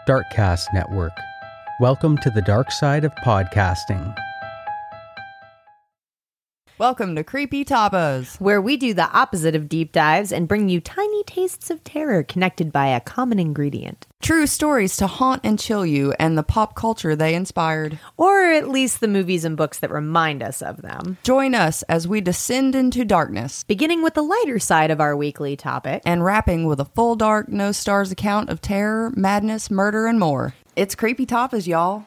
Darkcast Network. Welcome to the dark side of podcasting. Welcome to Creepy Tapas, where we do the opposite of deep dives and bring you tiny tastes of terror connected by a common ingredient. True stories to haunt and chill you and the pop culture they inspired. Or at least the movies and books that remind us of them. Join us as we descend into darkness, beginning with the lighter side of our weekly topic, and wrapping with a full dark, no stars account of terror, madness, murder, and more. It's Creepy Tapas, y'all.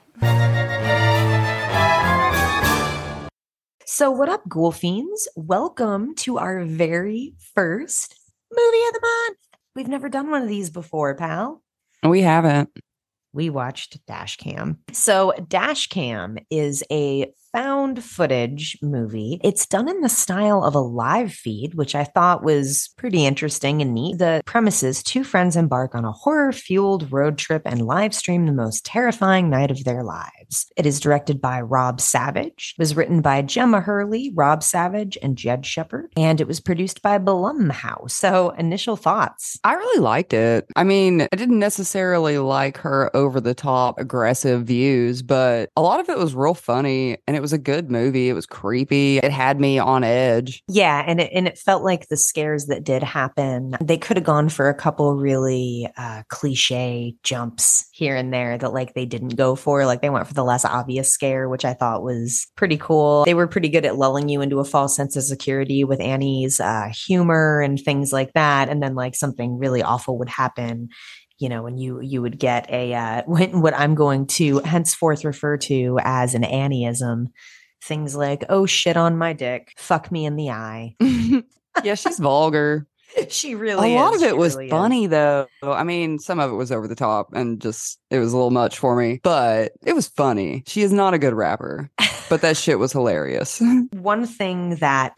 So what up, Ghoul Fiends? Welcome to our very first movie of the month. We've never done one of these before, pal. We haven't. We watched Dashcam. So Dashcam is a found footage movie. It's done in the style of a live feed, which I thought was pretty interesting and neat. The premise is two friends embark on a horror-fueled road trip and live stream the most terrifying night of their lives. It is directed by Rob Savage. It was written by Gemma Hurley, Rob Savage, and Jed Shepard. And it was produced by Blumhouse. So initial thoughts? I really liked it. I mean, I didn't necessarily like her over-the-top aggressive views, but a lot of it was real funny, and it was a good movie. It was creepy. It had me on edge. Yeah, and it felt like the scares that did happen, they could have gone for a couple really cliche jumps here and there that like they didn't go for. Like they went for the less obvious scare, which I thought was pretty cool. They were pretty good at lulling you into a false sense of security with Annie's humor and things like that. And then like something really awful would happen, you know, and you would get a what I'm going to henceforth refer to as an Annieism. Things like, oh shit on my dick, fuck me in the eye. Yeah, she's vulgar. She really is. A lot of it was really funny, though. I mean, some of it was over the top and just, it was a little much for me, but it was funny. She is not a good rapper, but that shit was hilarious. One thing that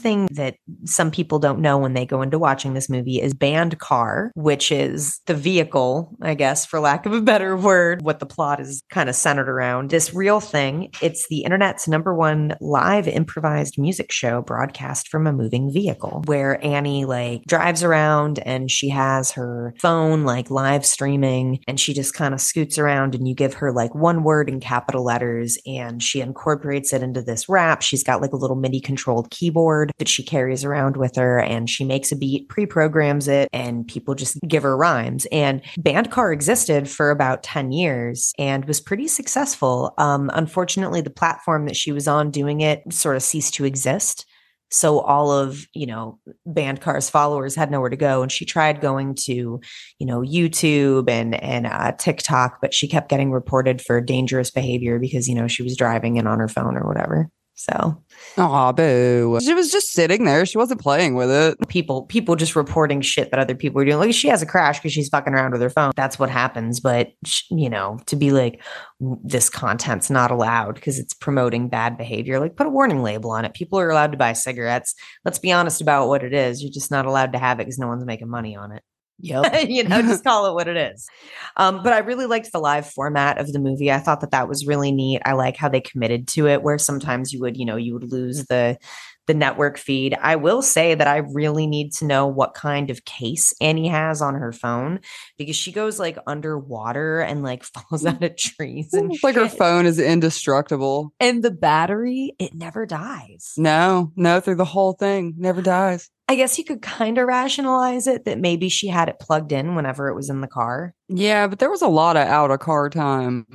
some people don't know when they go into watching this movie is Band Car, which is the vehicle, I guess, for lack of a better word, what the plot is kind of centered around. This real thing, it's the internet's #1 live improvised music show broadcast from a moving vehicle where Annie like drives around and she has her phone like live streaming and she just kind of scoots around and you give her like one word in capital letters and she incorporates it into this rap. She's got like a little MIDI controlled keyboard that she carries around with her and she makes a beat, pre-programs it, and people just give her rhymes. And Bandcar existed for about 10 years and was pretty successful. Unfortunately, the platform that she was on doing it sort of ceased to exist. So all of, you know, Bandcar's followers had nowhere to go. And she tried going to, you know, YouTube and TikTok, but she kept getting reported for dangerous behavior because, you know, she was driving and on her phone or whatever. So. Aw, boo. She was just sitting there. She wasn't playing with it. People just reporting shit that other people are doing. Like she has a crash because she's fucking around with her phone. That's what happens. But, you know, to be like, this content's not allowed because it's promoting bad behavior. Like put a warning label on it. People are allowed to buy cigarettes. Let's be honest about what it is. You're just not allowed to have it because no one's making money on it. Yep. You know, just call it what it is. But I really liked the live format of the movie. I thought that was really neat. I like how they committed to it, where sometimes you would lose the network feed. I will say that I really need to know what kind of case Annie has on her phone because she goes like underwater and like falls out of trees and like her phone is indestructible. And the battery, it never dies. No, through the whole thing, never dies. I guess you could kind of rationalize it that maybe she had it plugged in whenever it was in the car. Yeah, but there was a lot of out of car time.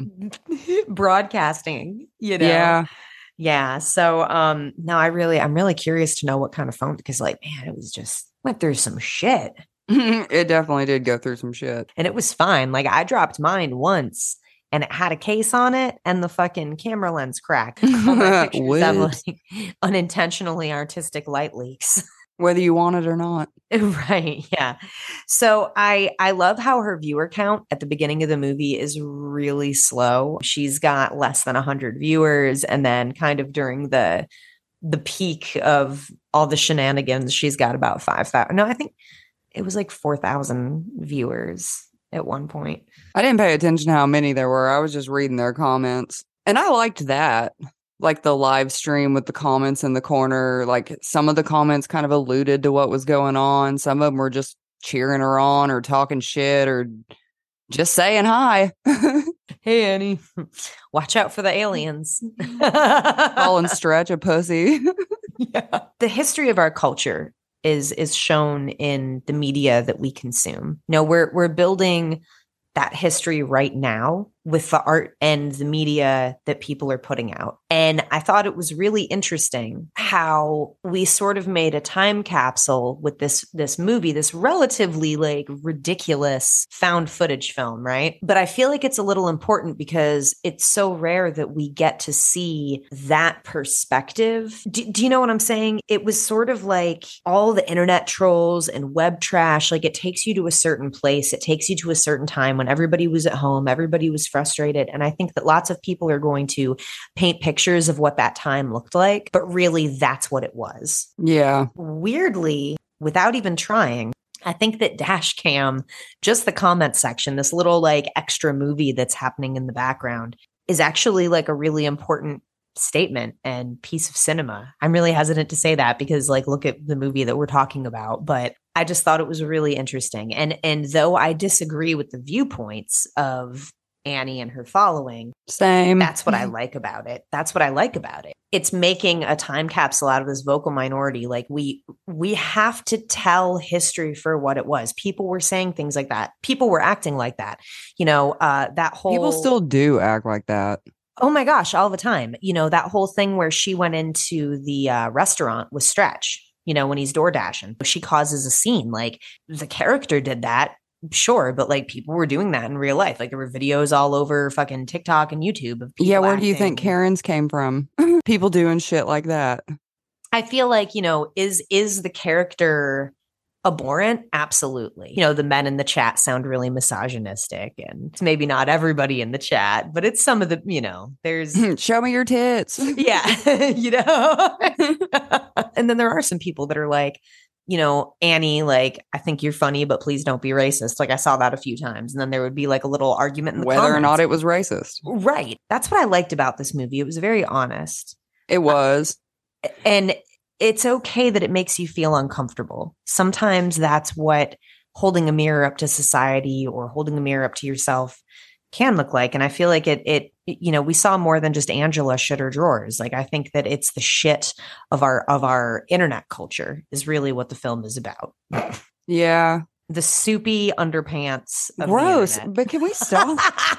Broadcasting, you know? Yeah. Yeah. So no, I'm really curious to know what kind of phone, because like, man, it was just went through some shit. It definitely did go through some shit. And it was fine. Like I dropped mine once and it had a case on it and the fucking camera lens cracked. All my pictures have like unintentionally artistic light leaks. Whether you want it or not. Right. Yeah. So I love how her viewer count at the beginning of the movie is really slow. She's got less than 100 viewers. And then kind of during the peak of all the shenanigans, she's got about 5,000. No, I think it was like 4,000 viewers at one point. I didn't pay attention to how many there were. I was just reading their comments. And I liked that. Like the live stream with the comments in the corner, like some of the comments kind of alluded to what was going on. Some of them were just cheering her on or talking shit or Just saying hi. Hey, Annie, watch out for the aliens. Calling Stretch a pussy. Yeah. The history of our culture is shown in the media that we consume. You know, we're building that history right now with the art and the media that people are putting out. And I thought it was really interesting how we sort of made a time capsule with this movie, this relatively like ridiculous found footage film, right? But I feel like it's a little important because it's so rare that we get to see that perspective. Do you know what I'm saying? It was sort of like all the internet trolls and web trash, like it takes you to a certain place. It takes you to a certain time when everybody was at home, everybody was frustrated. And I think that lots of people are going to paint pictures of what that time looked like, but really that's what it was. Yeah. Weirdly, without even trying, I think that Dash Cam, just the comment section, this little like extra movie that's happening in the background, is actually like a really important statement and piece of cinema. I'm really hesitant to say that because like look at the movie that we're talking about, but I just thought it was really interesting. And though I disagree with the viewpoints of Annie and her following, Same. that's what I like about it. That's what I like about it. It's making a time capsule out of this vocal minority. Like we have to tell history for what it was. People were saying things like that. People were acting like that. You know, that whole People still do act like that. Oh my gosh, all the time. You know, that whole thing where she went into the restaurant with Stretch, you know, when he's door dashing, she causes a scene. Like the character did that. Sure, but like people were doing that in real life. Like there were videos all over fucking TikTok and YouTube of people. Yeah, where do you think Karen's came from? People doing shit like that. I feel like, you know, is the character abhorrent? Absolutely. You know, the men in the chat sound really misogynistic, and it's maybe not everybody in the chat, but it's some of the, you know, there's show me your tits. Yeah, you know. And then there are some people that are like, you know, Annie, like, I think you're funny, but please don't be racist. Like I saw that a few times. And then there would be like a little argument in the whether comments. or not it was racist. Right. That's what I liked about this movie. It was very honest. It was. And it's okay that it makes you feel uncomfortable. Sometimes that's what holding a mirror up to society or holding a mirror up to yourself can look like. And I feel like it, you know, we saw more than just Angela shit her drawers. Like I think that it's the shit of our internet culture is really what the film is about. Yeah. The soupy underpants. Gross. But can we stop?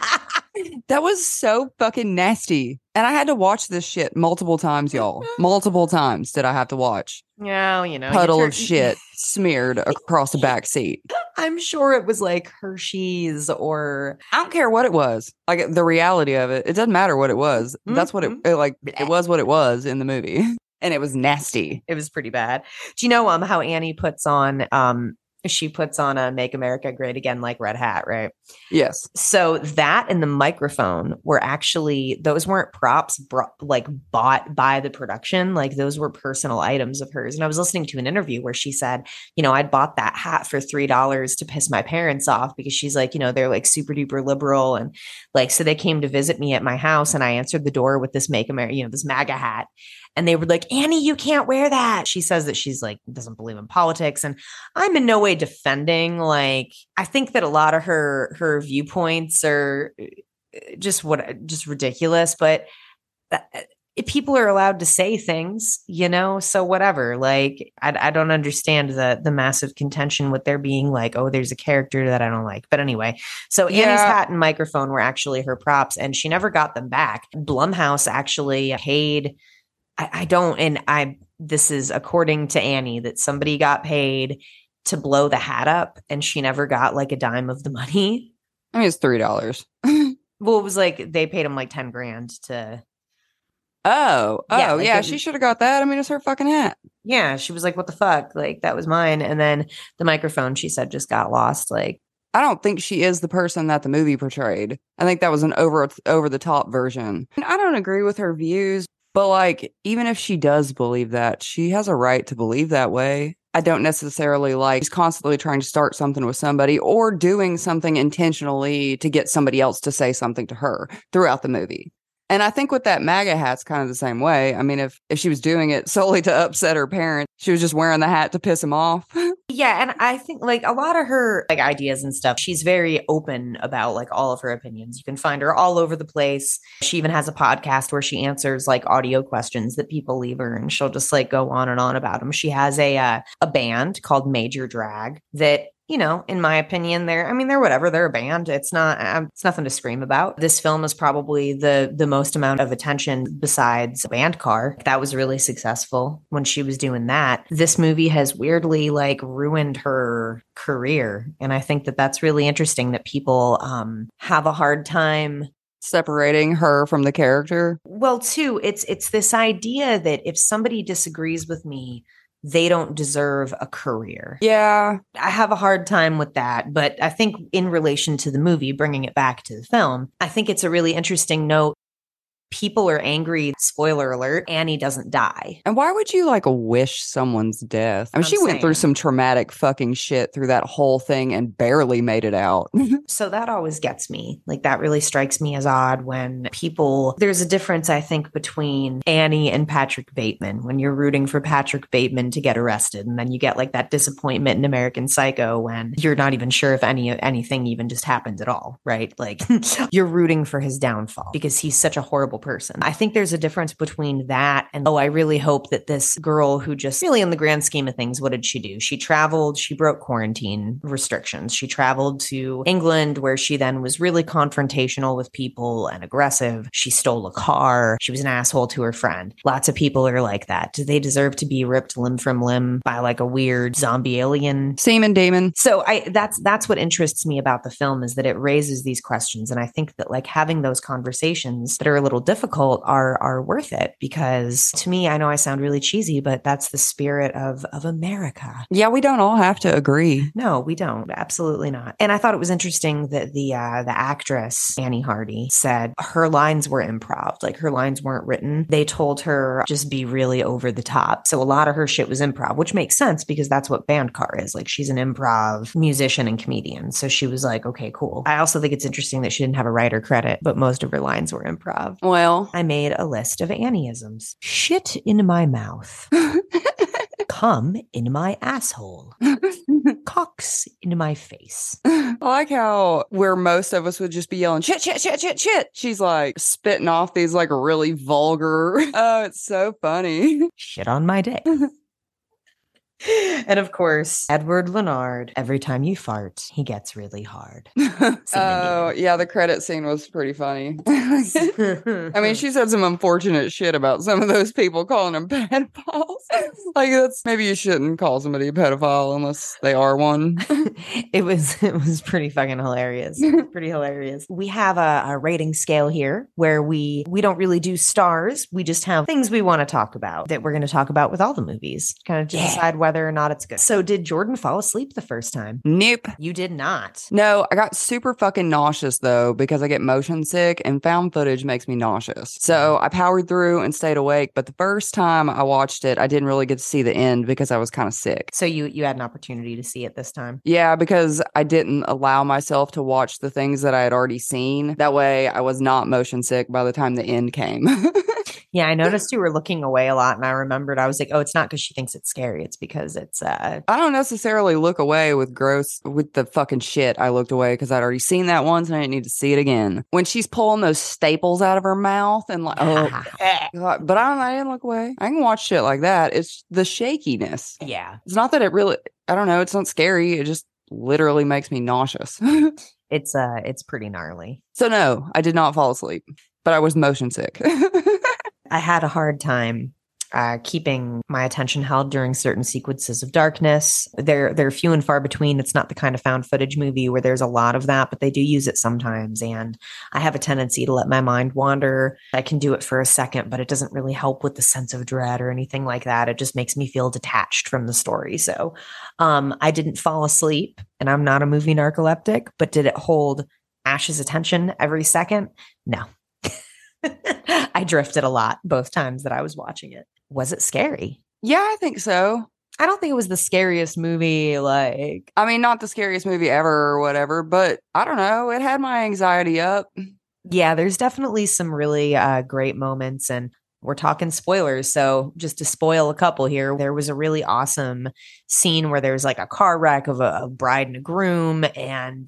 That was so fucking nasty. And I had to watch this shit multiple times, y'all. Multiple times did I have to watch. Yeah, you know. Puddle of shit smeared across the back seat. I'm sure it was like Hershey's or... I don't care what it was. Like the reality of it. It doesn't matter what it was. That's what it like. It was what it was in the movie. And it was nasty. It was pretty bad. Do you know how Annie puts on... she puts on a Make America Great Again like red hat, right? Yes. So that and the microphone were actually, those weren't props bought by the production. Like those were personal items of hers. And I was listening to an interview where she said, you know, I'd bought that hat for $3 to piss my parents off because she's like, you know, they're like super duper liberal. And like, so they came to visit me at my house and I answered the door with this Make America, you know, this MAGA hat. And they were like, Annie, you can't wear that. She says that she's like, doesn't believe in politics. And I'm in no way defending. Like, I think that a lot of her viewpoints are just ridiculous. But people are allowed to say things, you know, so whatever. Like, I don't understand the massive contention with there being like, oh, there's a character that I don't like. But anyway, so Annie's hat and microphone were actually her props and she never got them back. Blumhouse actually paid... this is according to Annie that somebody got paid to blow the hat up and she never got like a dime of the money. I mean, it's $3. Well, it was like they paid him like 10 grand to. Yeah, she should have got that. I mean, it's her fucking hat. Yeah, she was like, what the fuck? Like, that was mine. And then the microphone, she said, just got lost. Like, I don't think she is the person that the movie portrayed. I think that was an over the top version. And I don't agree with her views. But like, even if she does believe that, she has a right to believe that way. I don't necessarily like she's constantly trying to start something with somebody or doing something intentionally to get somebody else to say something to her throughout the movie. And I think with that MAGA hat's kind of the same way. I mean, if she was doing it solely to upset her parents, she was just wearing the hat to piss him off. Yeah, and I think like a lot of her like ideas and stuff, she's very open about like all of her opinions. You can find her all over the place. She even has a podcast where she answers like audio questions that people leave her, and she'll just like go on and on about them. She has a band called Major Drag that, you know, in my opinion, they're whatever. They're a band. It's nothing to scream about. This film is probably the most amount of attention besides Band Car. That was really successful when she was doing that. This movie has weirdly like ruined her career. And I think that that's really interesting that people have a hard time separating her from the character. Well, too, it's this idea that if somebody disagrees with me, they don't deserve a career. Yeah. I have a hard time with that. But I think in relation to the movie, bringing it back to the film, I think it's a really interesting note. People are angry. Spoiler alert, Annie doesn't die. And why would you like wish someone's death? I mean, she went through some traumatic fucking shit through that whole thing and barely made it out. So that always gets me. Like that really strikes me as odd when there's a difference, I think, between Annie and Patrick Bateman. When you're rooting for Patrick Bateman to get arrested, and then you get like that disappointment in American Psycho when you're not even sure if anything even just happened at all, right? Like you're rooting for his downfall because he's such a horrible person. I think there's a difference between that and, I really hope that this girl who just really in the grand scheme of things, what did she do? She traveled, she broke quarantine restrictions. She traveled to England where she then was really confrontational with people and aggressive. She stole a car. She was an asshole to her friend. Lots of people are like that. Do they deserve to be ripped limb from limb by like a weird zombie alien? Semen demon. So that's what interests me about the film is that it raises these questions. And I think that like having those conversations that are a little difficult are worth it because to me, I know I sound really cheesy, but that's the spirit of America. Yeah, we don't all have to agree. No, we don't. Absolutely not. And I thought it was interesting that the actress Annie Hardy said her lines were improv, like her lines weren't written. They told her just be really over the top. So a lot of her shit was improv, which makes sense because that's what Band Car is. Like she's an improv musician and comedian. So she was like, okay, cool. I also think it's interesting that she didn't have a writer credit, but most of her lines were improv. Well, I made a list of Annieisms. Shit in my mouth. Cum in my asshole. Cocks in my face. I like how where most of us would just be yelling, shit, shit, shit, shit, shit. She's like spitting off these like really vulgar. Oh, it's so funny. Shit on my dick. And of course, Edward Leonard, every time you fart, he gets really hard. Oh, yeah, the credit scene was pretty funny. I mean, she said some unfortunate shit about some of those people calling them pedophiles. Like, maybe you shouldn't call somebody a pedophile unless they are one. It was pretty fucking hilarious. Pretty hilarious. We have a rating scale here where we don't really do stars. We just have things we want to talk about that we're going to talk about with all the movies, kind of to decide whether or not it's good. So did Jordan fall asleep the first time? Nope. You did not. No, I got super fucking nauseous though because I get motion sick and found footage makes me nauseous. So I powered through and stayed awake. But the first time I watched it, I didn't really get to see the end because I was kind of sick. So you had an opportunity to see it this time? Yeah, because I didn't allow myself to watch the things that I had already seen. That way I was not motion sick by the time the end came. Yeah, I noticed you were looking away a lot, and I remembered I was like, oh, it's not because she thinks it's scary. It's because it's I don't necessarily look away with the fucking shit. I looked away because I'd already seen that once and I didn't need to see it again. When she's pulling those staples out of her mouth and like, God, but I didn't look away. I can watch shit like that. It's the shakiness. Yeah. It's not that it really, I don't know, it's not scary. It just literally makes me nauseous. It's pretty gnarly. So no, I did not fall asleep, but I was motion sick. I had a hard time keeping my attention held during certain sequences of darkness. They're few and far between. It's not the kind of found footage movie where there's a lot of that, but they do use it sometimes. And I have a tendency to let my mind wander. I can do it for a second, but it doesn't really help with the sense of dread or anything like that. It just makes me feel detached from the story. So I didn't fall asleep, and I'm not a movie narcoleptic, but did it hold Ash's attention every second? No. I drifted a lot both times that I was watching it. Was it scary? Yeah, I think so. I don't think it was the scariest movie. Like, I mean, not the scariest movie ever or whatever, but I don't know. It had my anxiety up. Yeah, there's definitely some really great moments. And we're talking spoilers. So just to spoil a couple here, there was a really awesome scene where there's like a car wreck of a bride and a groom, and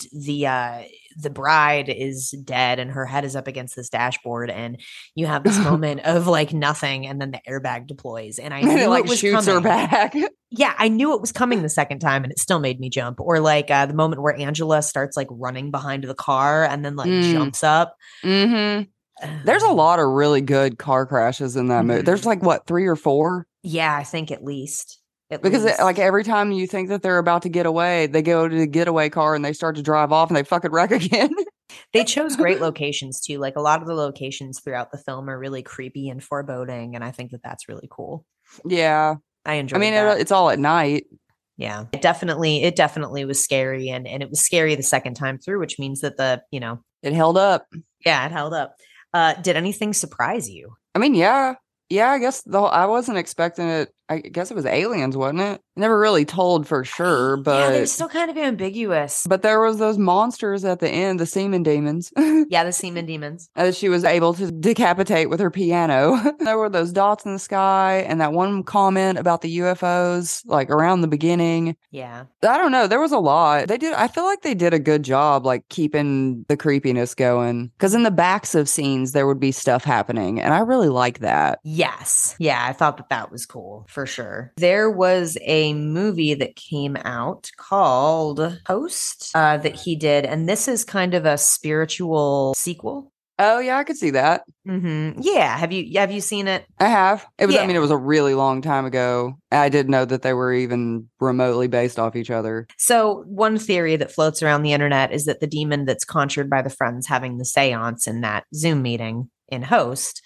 the bride is dead and her head is up against this dashboard, and you have this moment of like nothing, and then the airbag deploys, and I knew it like it was shoots coming. her back. Yeah, I knew it was coming the second time, and it still made me jump. Or like the moment where Angela starts like running behind the car and then like jumps up. Mm-hmm. There's a lot of really good car crashes in that movie. There's like what, 3 or 4? Yeah, I think at least. Because like every time you think that they're about to get away, they go to the getaway car and they start to drive off and they fucking wreck again. They chose great locations too. Like a lot of the locations throughout the film are really creepy and foreboding, and I think that that's really cool. Yeah, I enjoy. I mean, it's all at night. Yeah, it definitely was scary, and it was scary the second time through, which means that it held up. Yeah, it held up. Did anything surprise you? I mean, yeah, I guess I wasn't expecting it. I guess it was aliens, wasn't it? Never really told for sure, but yeah, they're still kind of ambiguous. But there was those monsters at the end, the semen demons. Yeah, the semen demons. That she was able to decapitate with her piano. There were those dots in the sky, and that one comment about the UFOs, like around the beginning. Yeah, I don't know. There was a lot. I feel like they did a good job, like keeping the creepiness going. Because in the backs of scenes, there would be stuff happening, and I really like that. Yes. Yeah, I thought that was cool. For sure. There was a movie that came out called Host that he did, and this is kind of a spiritual sequel. Oh yeah, I could see that. Mm-hmm. Yeah, have you seen it? I have. It was. Yeah. I mean, it was a really long time ago. I didn't know that they were even remotely based off each other. So one theory that floats around the internet is that the demon that's conjured by the friends having the seance in that Zoom meeting in Host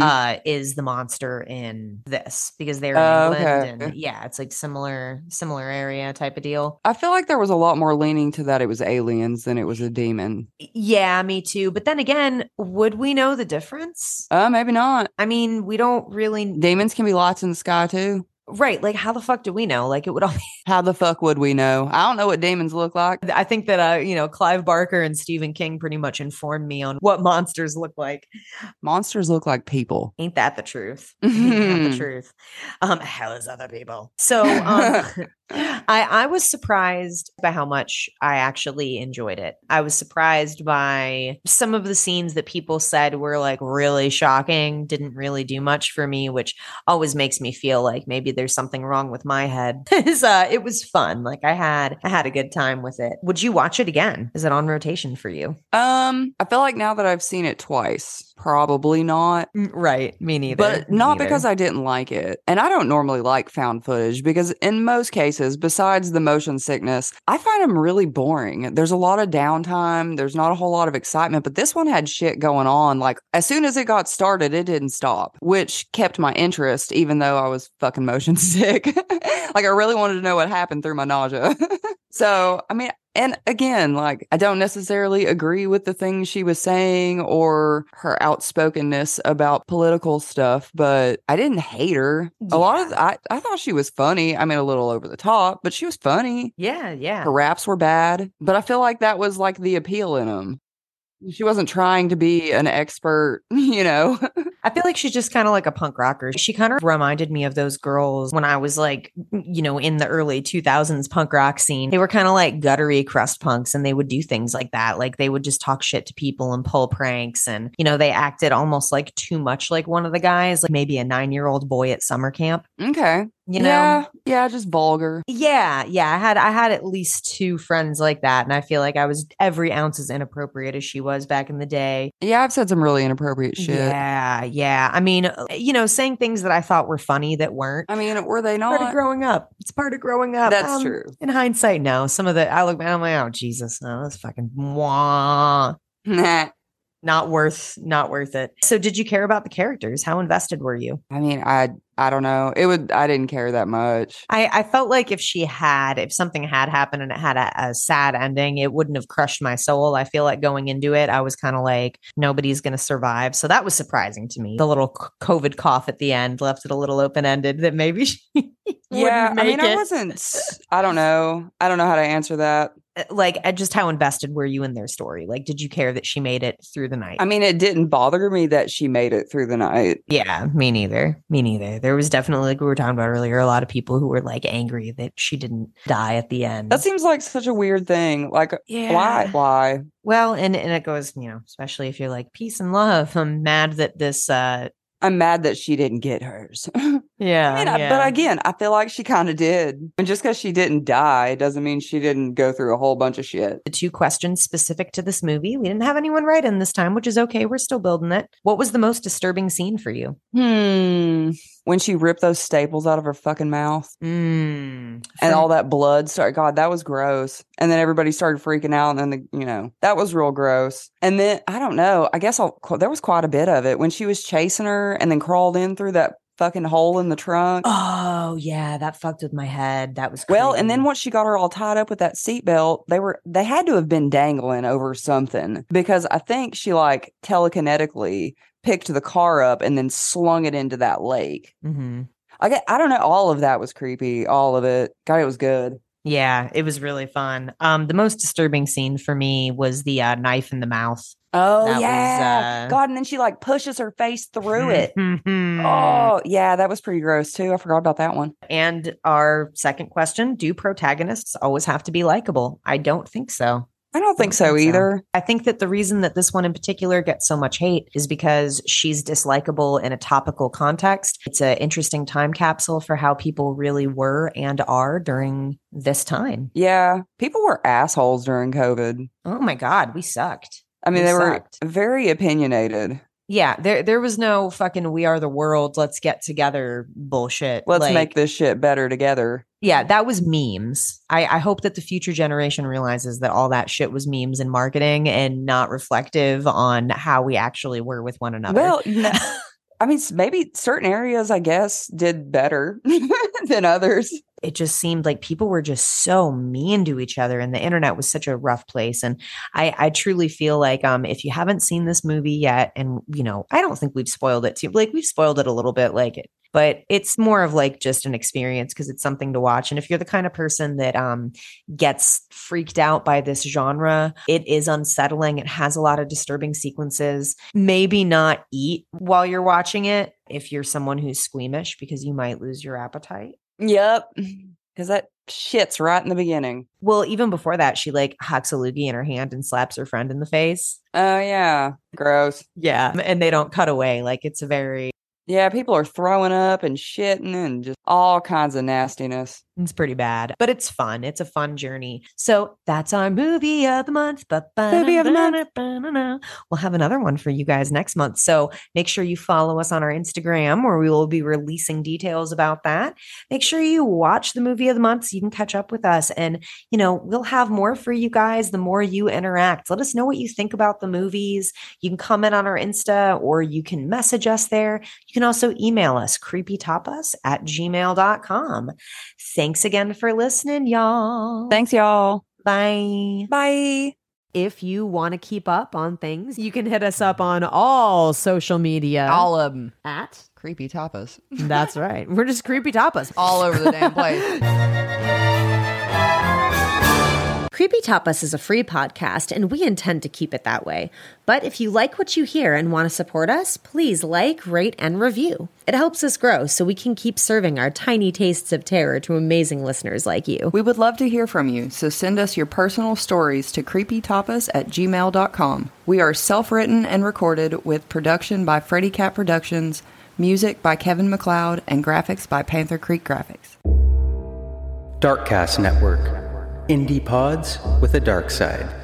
is the monster in this, because they're in England, and yeah, it's like similar area type of deal. I feel like there was a lot more leaning to that it was aliens than it was a demon. Yeah, me too. But then again, would we know the difference? Maybe not. I mean, we don't really. Demons can be lights in the sky too. Right. Like, how the fuck do we know? Like, it would all be. How the fuck would we know? I don't know what demons look like. I think that, Clive Barker and Stephen King pretty much informed me on what monsters look like. Monsters look like people. Ain't that the truth? Ain't that the truth? Hell is other people. So I was surprised by how much I actually enjoyed it. I was surprised by some of the scenes that people said were like really shocking, didn't really do much for me, which always makes me feel like maybe there's something wrong with my head. It was fun. Like I had a good time with it. Would you watch it again? Is it on rotation for you? I feel like now that I've seen it twice, probably not. Right. Me neither. But not because I didn't like it. And I don't normally like found footage because in most cases, besides the motion sickness, I find them really boring. There's a lot of downtime. There's not a whole lot of excitement, but this one had shit going on. Like as soon as it got started, it didn't stop, which kept my interest, even though I was fucking motion sick. Like I really wanted to know what happened through my nausea. So, I mean, and again, like I don't necessarily agree with the things she was saying or her outspokenness about political stuff, but I didn't hate her. Yeah. A lot of I thought she was funny. I mean, a little over the top, but she was funny. Yeah. Her raps were bad, but I feel like that was like the appeal in them. She wasn't trying to be an expert, I feel like she's just kind of like a punk rocker. She kind of reminded me of those girls when I was like, in the early 2000s punk rock scene. They were kind of like guttery crust punks, and they would do things like that. Like they would just talk shit to people and pull pranks. And, they acted almost like too much like one of the guys, like maybe a 9-year-old boy at summer camp. Okay. Yeah, just vulgar. Yeah. I had at least 2 friends like that, and I feel like I was every ounce as inappropriate as she was back in the day. Yeah, I've said some really inappropriate shit. Yeah. I mean, saying things that I thought were funny that weren't. I mean, were they not? Part of growing up. It's part of growing up. That's true. In hindsight, no. Some of the I look back, I'm like, oh Jesus, no, that's fucking wah. Nah. Not worth it. So did you care about the characters? How invested were you? I mean, I don't know. I didn't care that much. I felt like if something had happened and it had a sad ending, it wouldn't have crushed my soul. I feel like going into it, I was kind of like, nobody's going to survive. So that was surprising to me. The little COVID cough at the end left it a little open-ended that maybe she yeah, I mean, I don't know. I don't know how to answer that. Like, just how invested were you in their story? Like, did you care that she made it through the night? I mean, it didn't bother me that she made it through the night. Yeah, me neither. Me neither. There was definitely, like we were talking about earlier, a lot of people who were like angry that she didn't die at the end. That seems like such a weird thing. Like, why? Well, and it goes, especially if you're like peace and love. I'm mad that this I'm mad that she didn't get hers. Yeah, But again, I feel like she kind of did. And just because she didn't die doesn't mean she didn't go through a whole bunch of shit. The 2 questions specific to this movie. We didn't have anyone write in this time, which is okay. We're still building it. What was the most disturbing scene for you? When she ripped those staples out of her fucking mouth. And all that blood started. God, that was gross. And then everybody started freaking out. And then, that was real gross. And then, I don't know. I guess there was quite a bit of it. When she was chasing her and then crawled in through that fucking hole in the trunk. Oh, yeah. That fucked with my head. That was Well, crazy. and then once she got her all tied up with that seatbelt, they had to have been dangling over something. Because I think she telekinetically picked the car up and then slung it into that lake. Mm-hmm. I don't know. All of that was creepy. All of it. God, it was good. Yeah, it was really fun. The most disturbing scene for me was the knife in the mouth. Oh, That yeah. was, God, and then she pushes her face through it. Oh, yeah. That was pretty gross too. I forgot about that one. And our second question, do protagonists always have to be likable? I don't think so. I don't think so either. I think that the reason that this one in particular gets so much hate is because she's dislikable in a topical context. It's an interesting time capsule for how people really were and are during this time. Yeah. People were assholes during COVID. Oh my God, we sucked. I mean, they were sucked. very opinionated. Yeah, there was no fucking we are the world, let's get together bullshit. Let's make this shit better together. Yeah, that was memes. I hope that the future generation realizes that all that shit was memes and marketing and not reflective on how we actually were with one another. Well, I mean, maybe certain areas, I guess, did better than others. It just seemed like people were just so mean to each other, and the internet was such a rough place. And I truly feel like if you haven't seen this movie yet, and I don't think we've spoiled it too. We've spoiled it a little bit, but it's more of just an experience because it's something to watch. And if you're the kind of person that gets freaked out by this genre, it is unsettling. It has a lot of disturbing sequences. Maybe not eat while you're watching it if you're someone who's squeamish because you might lose your appetite. Yep. Because that shit's right in the beginning. Well, even before that, she hacks a loogie in her hand and slaps her friend in the face. Oh, yeah. Gross. Yeah. And they don't cut away. It's a very... Yeah, people are throwing up and shitting and just all kinds of nastiness. It's pretty bad, but it's fun. It's a fun journey. So that's our movie of the month. Movie of the month. We'll have another one for you guys next month. So make sure you follow us on our Instagram where we will be releasing details about that. Make sure you watch the movie of the month so you can catch up with us. And, we'll have more for you guys the more you interact. Let us know what you think about the movies. You can comment on our Insta or you can message us there. You can also email us, creepytapas@gmail.com. Thanks again for listening, y'all. Thanks, y'all. Bye. Bye. If you want to keep up on things, you can hit us up on all social media. All of them. At Creepy Tapas. That's right. We're just Creepy Tapas. All over the damn place. Creepy Tapas is a free podcast, and we intend to keep it that way. But if you like what you hear and want to support us, please rate, and review. It helps us grow so we can keep serving our tiny tastes of terror to amazing listeners like you. We would love to hear from you, so send us your personal stories to creepytapas@gmail.com. We are self-written and recorded with production by Freddy Cat Productions, music by Kevin MacLeod, and graphics by Panther Creek Graphics. Darkcast Network. Indie pods with a dark side.